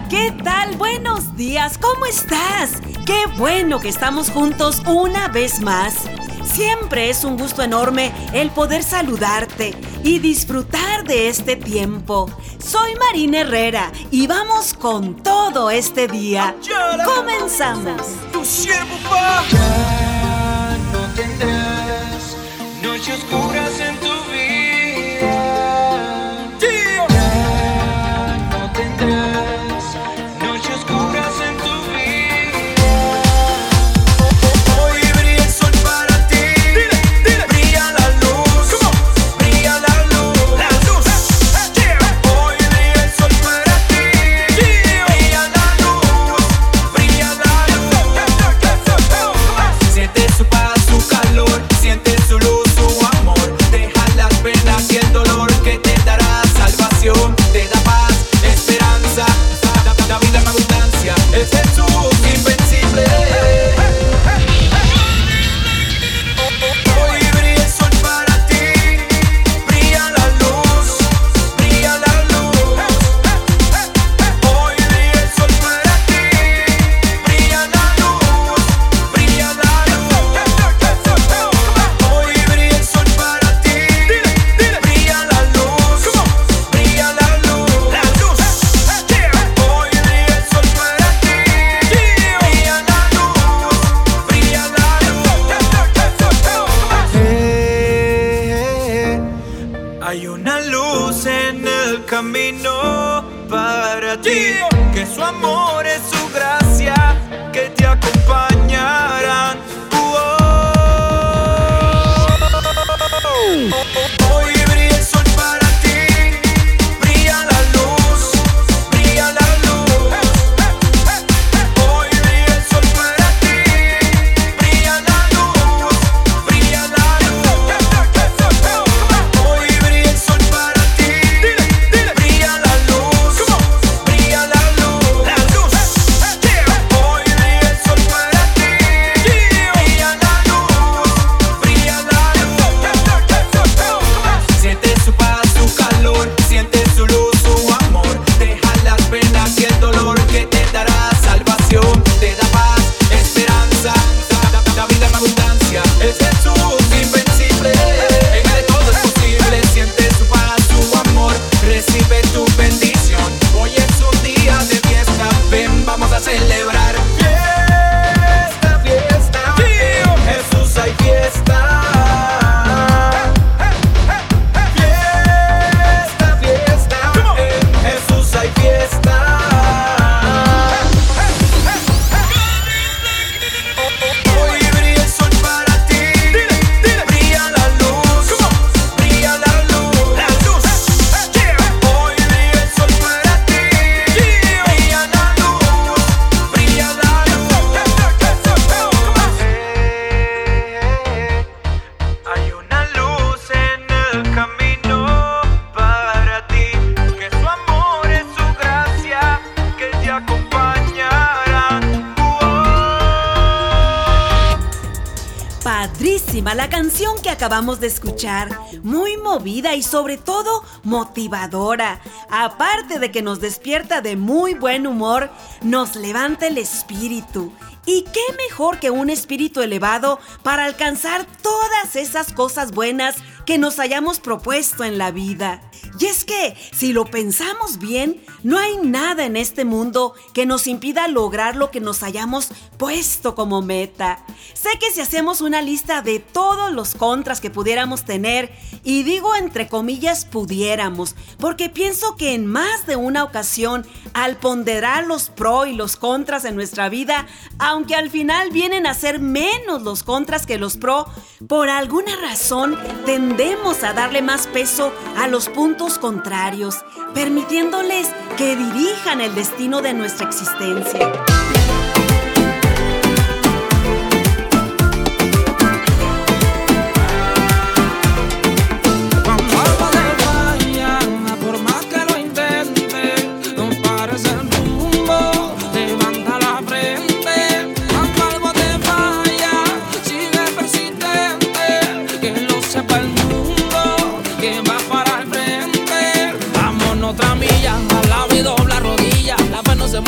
Hola, ¿qué tal? Buenos días, ¿cómo estás? Qué bueno que estamos juntos una vez más. Siempre es un gusto enorme el poder saludarte y disfrutar de este tiempo. Soy Marina Herrera y vamos con todo este día. ¡Comenzamos! Tu siervo va. Ya no tendrás noches oscuras en tu vida. Ya no tendrás noches oscuras en tu vida. Hoy brilla el sol para ti. Brilla la luz. Brilla la luz. Hoy brilla el sol para ti. Brilla la luz. Brilla la luz. Siente su paz, su calor. Siente su luz, su amor. Deja las penas y el dolor, que te dará salvación. Te da paz, esperanza, da vida en abundancia. Es Jesús invencible. Hoy brilla el sol para ti. Brilla la luz. Brilla la luz. Hoy brilla el sol para ti. Brilla la luz. Brilla la luz. Hoy brilla el sol para ti. Brilla la luz. Brilla la luz. Hoy brilla el sol para ti. Brilla la luz. Brilla la luz. Hay una luz en el camino para ti, que su amor es su gracia, que te acompañarán. Hoy brilla el sol para ti. Brilla la luz. Brilla la luz. Hoy brilla el sol para ti. Brilla la luz. Brilla la luz. Hoy brilla el sol para ti. Brilla la luz. Brilla la luz. Hoy brilla el sol para ti. Brilla la luz. Brilla la luz. Siente su paz, su calor. Siente su luz, su amor. Deja las penas y el dolor, que te dará salvación. Te da paz, esperanza, da vida en abundancia. Es Jesús invencible. En él todo es posible. Siente su paz, su amor. Recibe tu bendición. Hoy es un día de fiesta. Ven, vamos a celebrar. Fiesta, fiesta. En Jesús hay fiesta. Fiesta, fiesta. En Jesús hay fiesta. Hoy brilla el sol para ti. Brilla la luz. Brilla la luz. Hoy brilla el sol para ti. Brilla la luz. Brilla la luz. Hay una luz en el camino para ti, que su amor es su gracia, que te acompañará. Padrísima la canción que acabamos de escuchar, muy movida y sobre todo motivadora. Aparte de que nos despierta de muy buen humor, nos levanta el espíritu. ¿Y qué mejor que un espíritu elevado para alcanzar todas esas cosas buenas que nos hayamos propuesto en la vida? Y es que, si lo pensamos bien, no hay nada en este mundo que nos impida lograr lo que nos hayamos puesto como meta. Sé que si hacemos una lista de todos los contras que pudiéramos tener, y digo entre comillas pudiéramos, porque pienso que en más de una ocasión, al ponderar los pros y los contras en nuestra vida, aunque al final vienen a ser menos los contras que los pro, por alguna razón tendemos a darle más peso a los puntos contrarios, permitiéndoles que dirijan el destino de nuestra existencia. Otra milla, al lado y dobla rodilla. La fe no se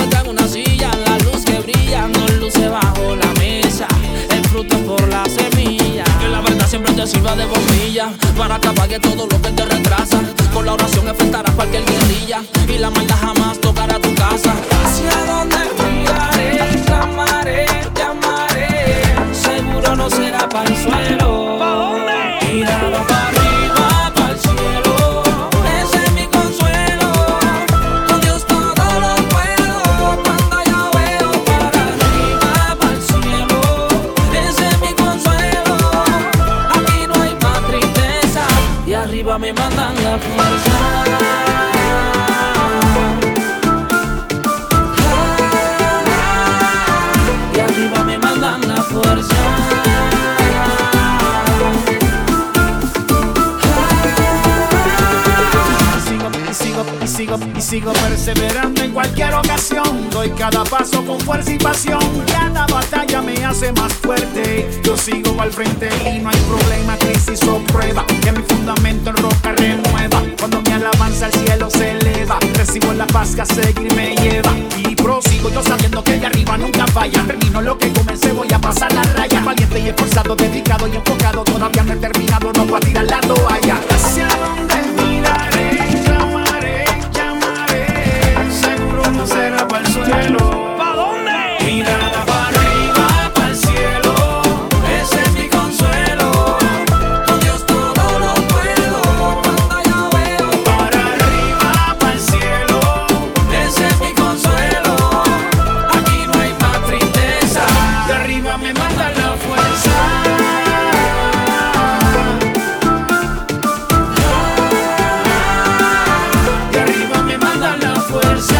llama de bombilla para que apague todo lo que te retrasa. Con la oración enfrentarás cualquier guerrilla y la maldad jamás tocará tu casa. Hacia donde miraré, clamaré, llamaré, seguro no será para el suelo. ¿Pa' dónde? Mirada para arriba, para el cielo, ese es mi consuelo. Con Dios todo lo puedo, cuando yo veo para arriba, para el cielo, ese es mi consuelo. Aquí no hay más tristeza y arriba me mandan la fuerza. Y arriba me mandan la fuerza. Y sigo perseverando en cualquier ocasión. Doy cada paso con fuerza y pasión. Cada batalla me hace más fuerte. Yo sigo al frente y no hay problema, crisis o prueba, que mi fundamento en roca renueva. Cuando mi alabanza al cielo se eleva, recibo la paz que a seguir me lleva. Y prosigo yo sabiendo que de arriba nunca falla. Termino lo que comencé, voy a pasar la raya. Valiente y esforzado, dedicado y enfocado. Todavía no he terminado, no voy a tirar la toalla. Hacia donde miraré, no será para el suelo. ¿Pa' dónde? Mirada para arriba, para el cielo, ese es mi consuelo. Con Dios todo lo puedo, cuando yo veo Para arriba, para el cielo, ese es mi consuelo. Aquí no hay más tristeza. de arriba me manda la fuerza. De arriba me manda la fuerza.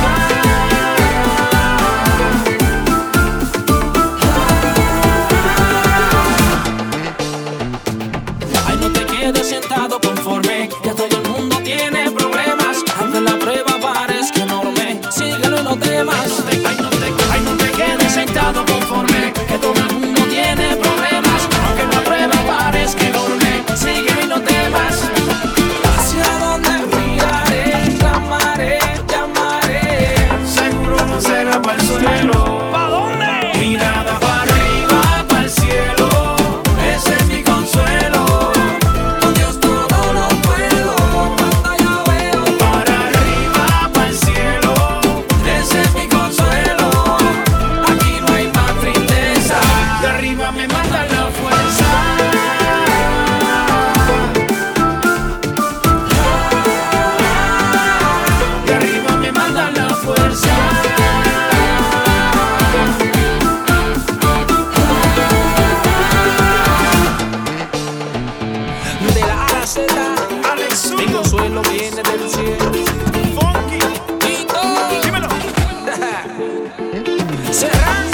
Ay, no te quedes sentado conforme, que todo el mundo tiene problemas. Aunque la prueba parezca enorme, síguelo y no temas. Ay, no te quedes sentado conforme, Que todo el mundo tiene problemas. aunque la prueba parezca enorme. Síguelo y no temas. Hacia donde miraré, clamaré, llamaré. Seguro no será para el suelo. ¿Pa' dónde? Mirada para arriba, para el cielo, Ese es mi consuelo. Con Dios todo lo puedo, cuando yo veo para arriba, para el cielo. ese es mi consuelo. Aquí no hay más tristeza. De arriba me manda la fuerza. De arriba me manda la fuerza. De la A a la Z, mi consuelo viene del cielo. Tito, Dímelo. Serrán.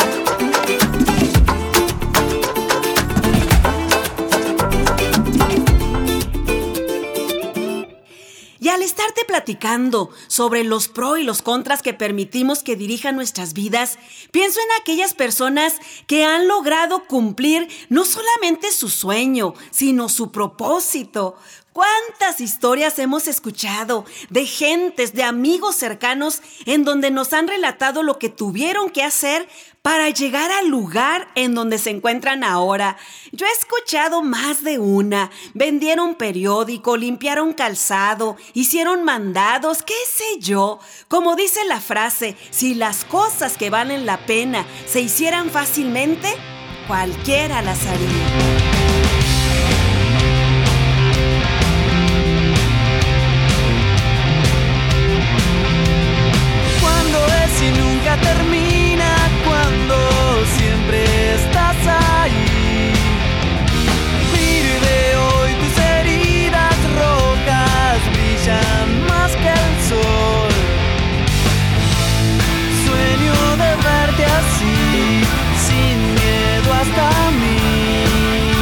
Y al estarte platicando sobre los pros y los contras que permitimos que dirijan nuestras vidas, pienso en aquellas personas que han logrado cumplir no solamente su sueño, sino su propósito. ¿Cuántas historias hemos escuchado de gentes, de amigos cercanos, en donde nos han relatado lo que tuvieron que hacer para llegar al lugar en donde se encuentran ahora? Yo he escuchado más de una. Vendieron periódico, limpiaron calzado, hicieron mandados, qué sé yo. Como dice la frase, si las cosas que valen la pena se hicieran fácilmente, cualquiera las haría. Y nunca termina cuando siempre estás ahí. Mire hoy tus heridas rojas brillan más que el sol. Sueño de verte así, sin miedo hasta mí.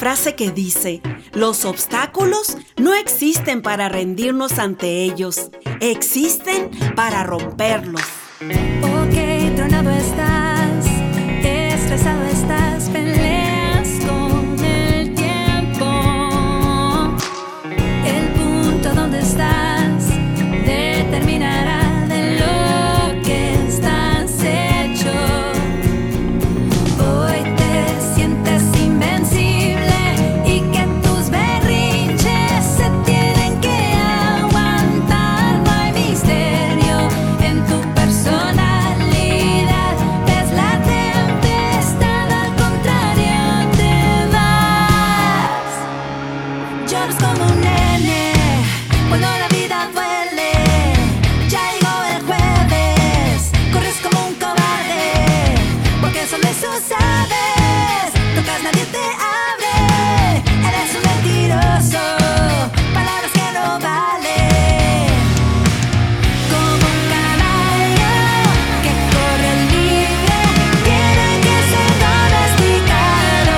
frase que dice: los obstáculos no existen para rendirnos ante ellos, existen para romperlos. Ok, tronado estás, estresado estás, peleas con el tiempo. El punto donde estás determinará de lo que estás hecho. Hoy te sientes invencible y que tus berrinches se tienen que aguantar. No hay misterio en tu personalidad. Ves la tempestad, al contrario te vas. Lloras como un nene cuando la vida duele. Ya llegó el jueves, corres como un cobarde, porque solo eso sabes. Tocas, nadie te abre. Eres un mentiroso, palabras que no valen. Como un caballo que corre libre, tiene que ser domesticado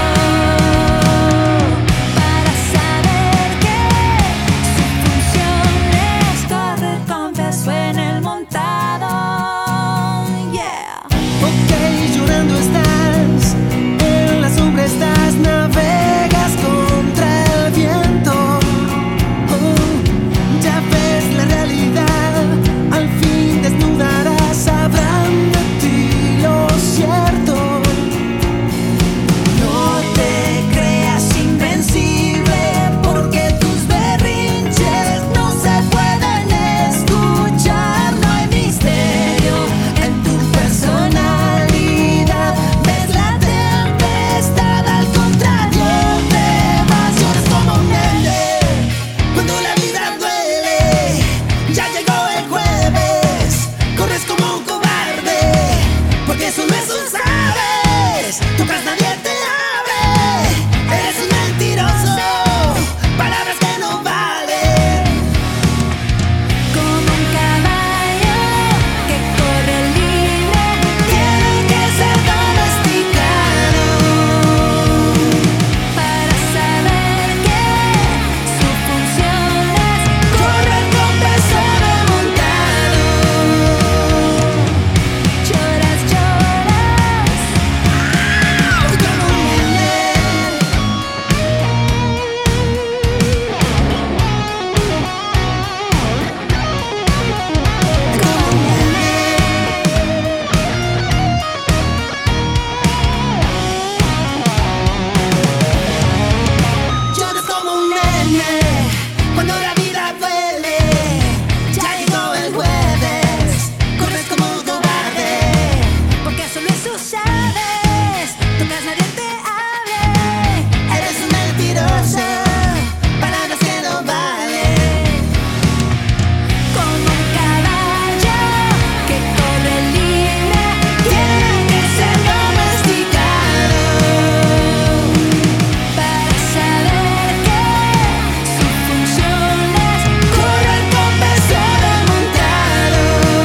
para saber que su función es correr con peso en el montado. Yeah. Ok, llorando estás, en la sombra estás, navegas contra el viento. Oh, ya ves la realidad, al fin desnudarás, sabrán de ti lo cierto. No te creas invencible, porque tus berrinches no se pueden escuchar. No hay misterio en tu personalidad. Ves la tempestad, al contrario te vas. Lloras como un nene cuando la vida duele. Ya llegó el jueves, corres como un cobarde, porque solo eso sabes. Tocas, nadie te abre. Eres un mentiroso, palabras que no valen. Como un caballo que corre libre, tiene que ser domesticado para saber que su función es correr con peso remontado. Lloras, lloras como un nene. Lloras como un nene cuando la vida duele. Ya llegó el jueves, corres como un cobarde, Porque solo eso sabes. Tocas, nadie te abre. eres un mentiroso, palabras que no valen. Como un caballo que corre libre, tiene que ser domesticado para saber que su función es correr con peso remontado.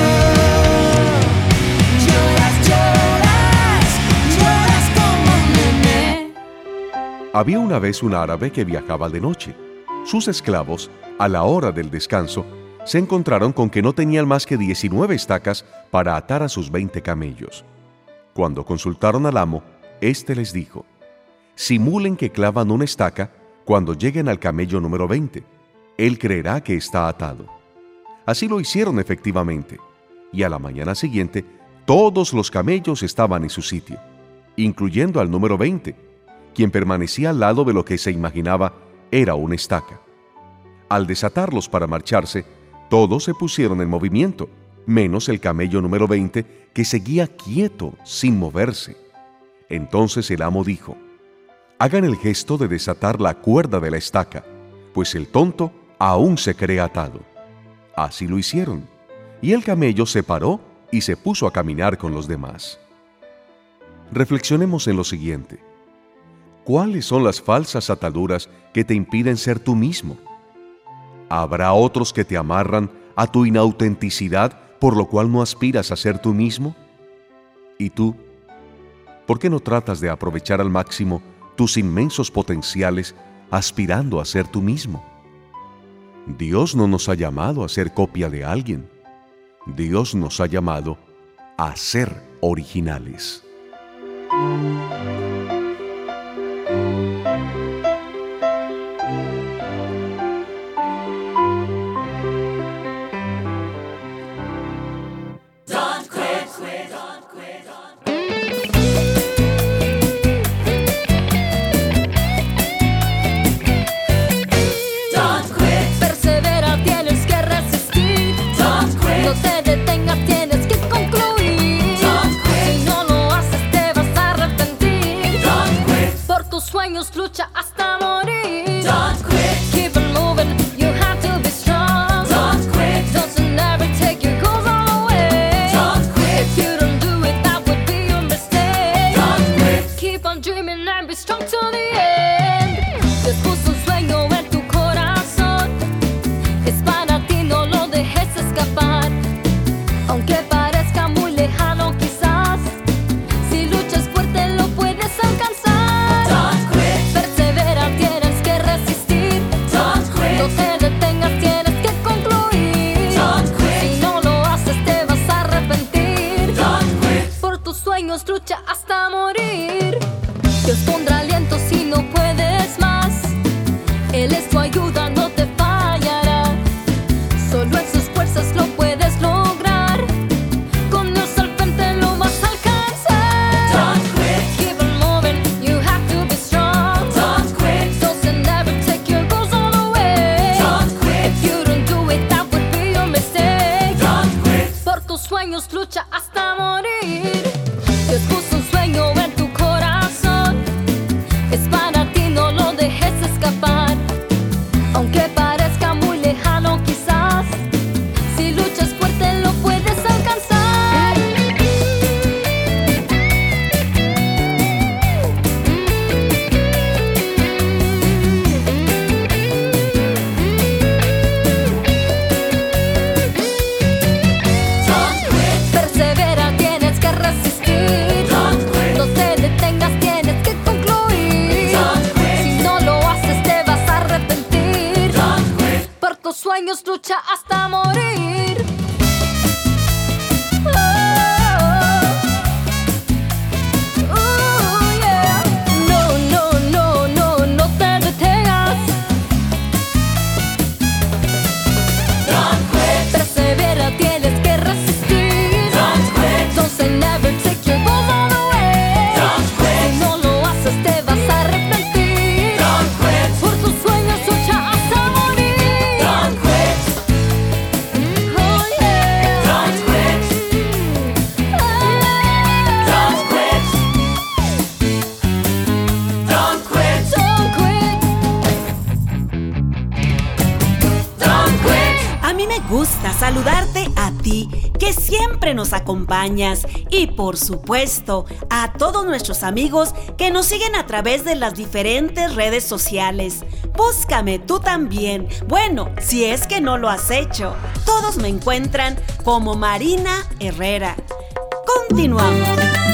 Lloras, lloras, lloras como un nene. Había una vez un árabe que viajaba de noche. Sus esclavos, a la hora del descanso, se encontraron con que no tenían más que 19 estacas para atar a sus 20 camellos. Cuando consultaron al amo, éste les dijo: simulen que clavan una estaca cuando lleguen al camello número 20. Él creerá que está atado. Así lo hicieron efectivamente, y a la mañana siguiente todos los camellos estaban en su sitio, incluyendo al número 20, quien permanecía al lado de lo que se imaginaba era una estaca. Al desatarlos para marcharse, todos se pusieron en movimiento, menos el camello número 20, que seguía quieto, sin moverse. Entonces el amo dijo: hagan el gesto de desatar la cuerda de la estaca, pues el tonto aún se cree atado. Así lo hicieron, y el camello se paró y se puso a caminar con los demás. Reflexionemos en lo siguiente. ¿Cuáles son las falsas ataduras que te impiden ser tú mismo? ¿Habrá otros que te amarran a tu inautenticidad, por lo cual no aspiras a ser tú mismo? ¿Y tú? ¿Por qué no tratas de aprovechar al máximo tus inmensos potenciales aspirando a ser tú mismo. Dios no nos ha llamado a ser copia de alguien. Dios nos ha llamado a ser originales. Persevera, tienes que resistir. No te detengas, tienes que concluir. Si no lo haces, te vas a arrepentir. Por tus sueños lucha hasta morir. Keep on moving, you have to be strong. Doesn't ever take your goals all away. If you don't do it, that would be your mistake. Keep on dreaming and be strong to the end. Dios puso un sueño en tu corazón. Es para ti, no lo dejes escapar. Aunque parezca muy lejano quizás, si luchas fuerte lo puedes alcanzar. Persevera, tienes que resistir. No te detengas, tienes que concluir. Si no lo haces, te vas a arrepentir. Por tus sueños lucha hasta morir. Dios pondrá aliento si no puedes más. Él es tu ayuda, no te fallará. Solo en sus fuerzas lo puedes lograr. Con Dios al frente lo vas a alcanzar. Keep on moving, you have to be strong. Doesn't ever take your goals all away. If you don't do it, that would be your mistake. Por tus sueños lucha hasta morir. Dios puso un sueño en tu corazón. Es para ti, no lo dejes escapar. Aunque parezca muy lejano quizás, si luchas fuerte lo puedes alcanzar. Persevera, tienes que resistir. No te detengas, tienes que concluir. Si no lo haces, te vas a arrepentir. Por tus sueños lucha hasta morir. Yeah. No, no, no, no, no te detengas. Persevera, tienes que resistir. Doesn't never take your goals all away. Si no lo haces, te vas a arrepentir. Por tus sueños lucha hasta morir. Oh yeah. Don't quit. A mí me gusta saludarte a ti, que siempre nos acompañas, y por supuesto a todos nuestros amigos que nos siguen a través de las diferentes redes sociales. Búscame tú también, bueno, si es que no lo has hecho. Todos me encuentran como Marina Herrera. Continuamos.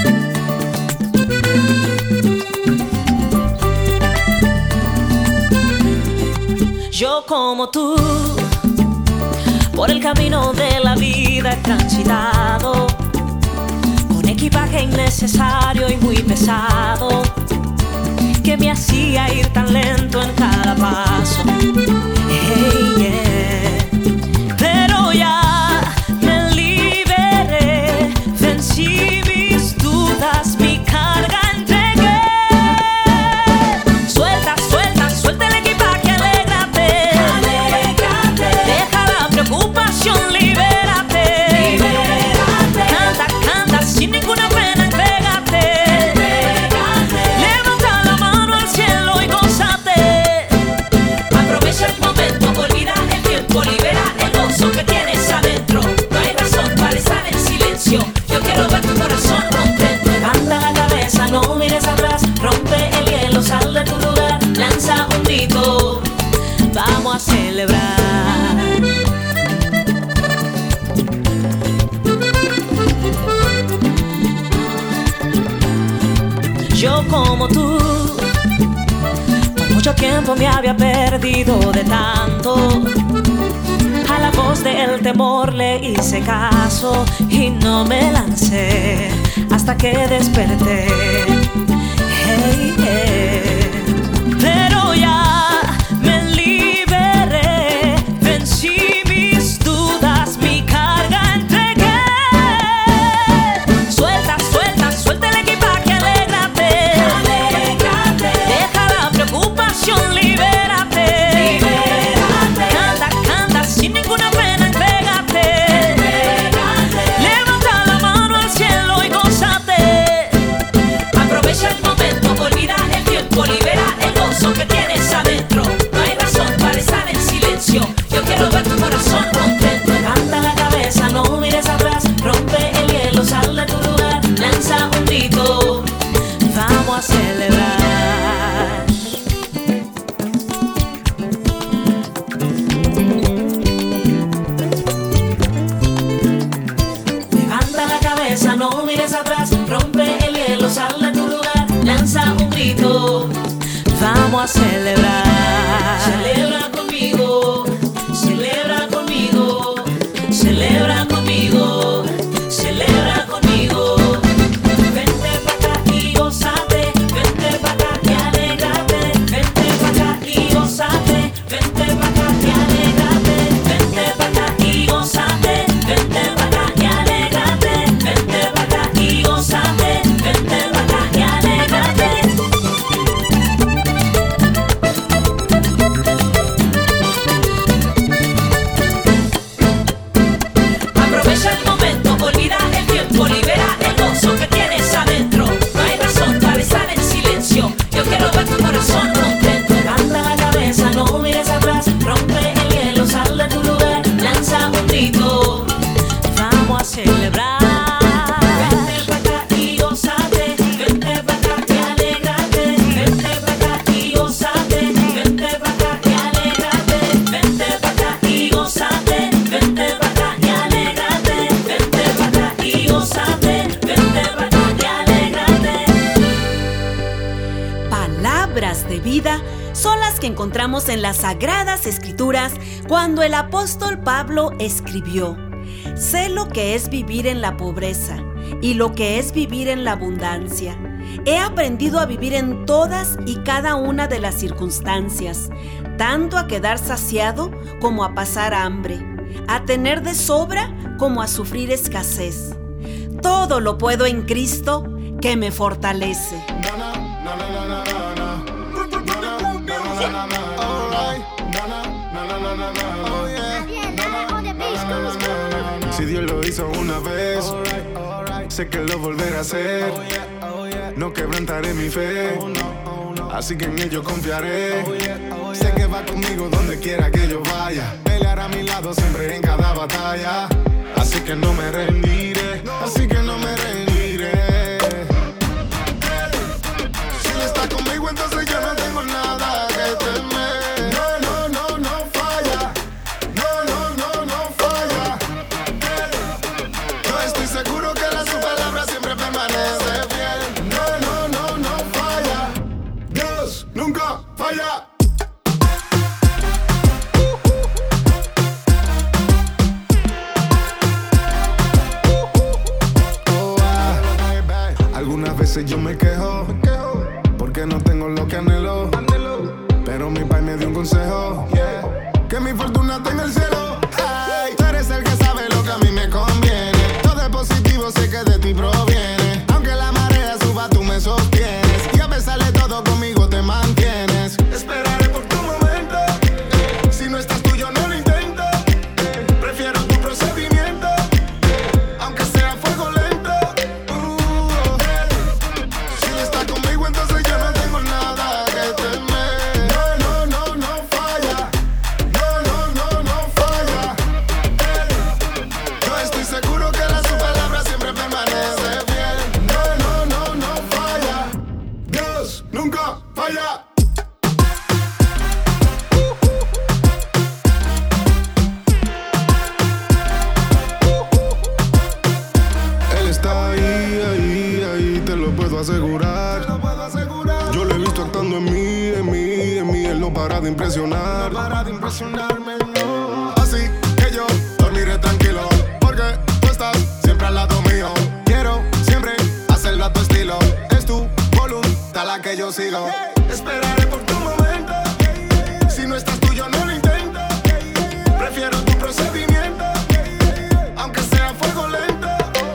Yo como tú, por el camino de la vida he transitado, con equipaje innecesario y muy pesado, que me hacía ir tan lento en cada paso. Hey, yeah. Pero ya me liberé, vencí mis dudas, mi carga entregué. Suelta, suelta, suelta el equipaje, alégrate. Deja la preocupación, libérate. Canta, canta, sin ninguna pena, entrégate. Levanta la mano al cielo y gózate. Aprovecha el momento, olvida el tiempo, libera el gozo que tienes adentro. No hay razón para estar en silencio. Yo quiero ver tu corazón contento. Levanta la cabeza, no mires atrás. Rompe el hielo, sal de tu lugar. Lanza un grito, vamos a celebrar. Yo como tú, Por mucho tiempo me había perdido de tanto. A la voz del temor le hice caso y no me lancé hasta que desperté. Hey, hey. Pero ya me liberé, vencí mis dudas, mi carga entregué. Suelta, suelta, suelta el equipaje, alégrate. Alégrate. Deja la preocupación, libérate. Libérate. Canta, canta, sin ninguna pena, entrégate. Entrégate. Levanta la mano al cielo y gózate. Aprovecha el momento, olvida el tiempo, libera el gozo que tienes adentro. No hay razón para estar en silencio. Yo quiero ver tu corazón contento. Levanta la cabeza, no mires atrás. Rompe el hielo, sal de tu lugar. Lanza un grito, vamos a celebrar. Levanta la cabeza, no mires atrás. Rompe el hielo, sal de tu lugar. Lanza un grito, vamos a celebrar. Celebra conmigo, celebra conmigo, celebra conmigo, celebra conmigo. Vente pa' acá y gózate, vente pa' acá y alégrate. Vente pa' acá y gózate, vente pa' acá y alégrate. Vente pa' acá y gózate, vente pa' acá y alégrate. Vente pa' acá y gózate, vente pa' acá y alégrate. Aprovecha el momento, olvida el tiempo, libera el gozo que tienes adentro. No hay razón para estar en silencio. Yo quiero ver tu corazón contento. Levanta la cabeza, no mires atrás. Rompe el hielo, sal de tu lugar. Lanza un grito, vamos a celebrar. Vente pa' acá y gózate, vente pa' acá y alégrate. Vente pa' acá y gózate, vente pa' acá y alégrate. Vente pa' acá y gózate, vente pa' acá y alégrate. Vente pa' acá y gózate, vente pa' acá y alégrate. Palabras de vida son las que encontramos en las Sagradas Escrituras cuando el apóstol Pablo escribió: sé lo que es vivir en la pobreza y lo que es vivir en la abundancia. He aprendido a vivir en todas y cada una de las circunstancias, tanto a quedar saciado como a pasar hambre, a tener de sobra como a sufrir escasez. Todo lo puedo en Cristo que me fortalece. Si Dios lo hizo una vez, sé que lo volverá a hacer. No quebrantaré mi fe, así que en ello confiaré. Sé que va conmigo donde quiera que yo vaya. Peleará a mi lado siempre en cada batalla. Así que no me rendiré, así que no me rendiré. Si Él está conmigo, entonces yo no tengo nada que temer. No falla. No falla. Yo estoy seguro que su palabra siempre permanece fiel. No falla. Dios nunca falla. Algunas veces yo me quejo porque no tengo lo que anhelo, pero mi pai me dio un consejo, que mi fortuna está en el cielo. Ay, tú eres el que sabe lo que a mí me conviene. Todo es positivo, sé que de ti proviene. Aunque la marea suba, tú me sostienes, y a pesar de todo conmigo te mantienes. Esperaré por tu momento, si no estás tú yo no lo intento. Prefiero tu procedimiento, aunque sea fuego lento. Si Él está conmigo, entonces yo no tengo nada que temer. No falla. No falla. Yo estoy seguro que su palabra siempre permanece fiel. No falla. Dios nunca falla. Él está ahí, te lo puedo asegurar. Yo lo he visto actuando en mí. no para de impresionar. No para de impresionarme, no. Así que yo dormiré tranquilo, porque tú estás siempre al lado mío. Quiero siempre hacerlo a tu estilo. Es tu voluntad la que yo sigo. Esperaré por tu momento. Si no estás tú, yo no lo intento. Prefiero tu procedimiento, aunque sea fuego lento.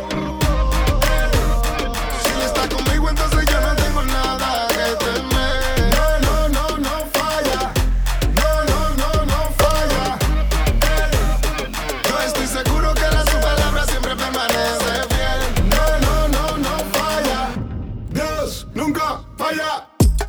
Si no estás conmigo, entonces yo no tengo nada que temer. No falla. No falla. Yo estoy seguro que su palabra siempre permanece fiel. No falla. Dios nunca falla.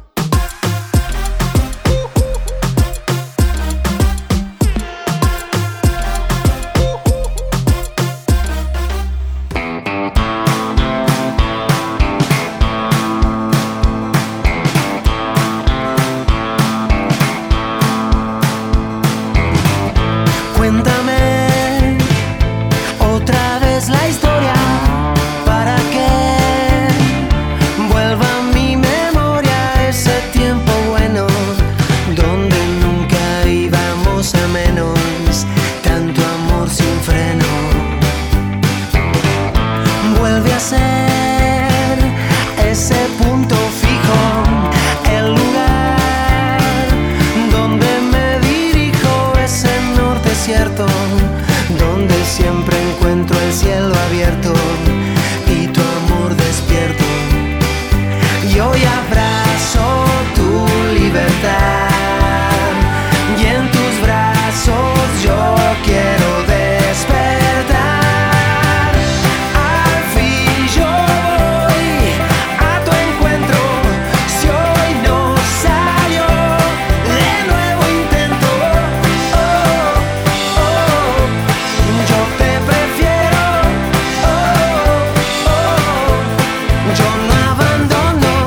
Cuéntame otra vez la historia para que vuelva a mi memoria ese tiempo bueno donde nunca íbamos a menos, tanto amor sin freno. Vuelve a ser ese punto fijo, el lugar donde me dirijo, ese norte cierto, donde siempre encuentro el cielo abierto y tu amor despierto. Y hoy abrazo tu libertad y en tus brazos yo quiero despertar. Al fin yo voy a tu encuentro. Si hoy no salió, de nuevo intento. Yo te prefiero. Yo no abandono.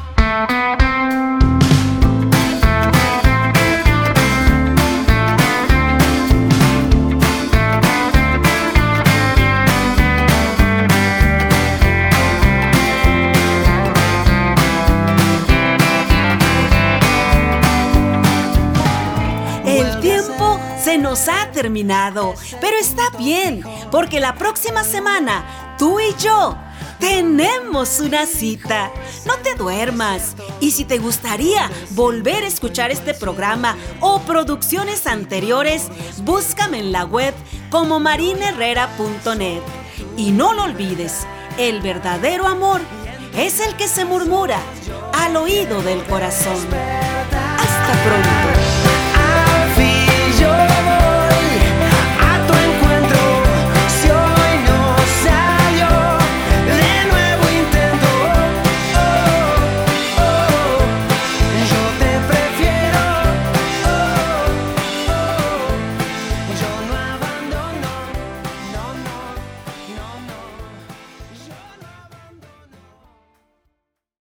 El tiempo se nos ha terminado, pero está bien, porque la próxima semana tú y yo tenemos una cita. No te duermas. Y si te gustaría volver a escuchar este programa o producciones anteriores, búscame en la web como marineherrera.net. Y no lo olvides, el verdadero amor es el que se murmura al oído del corazón. Hasta pronto.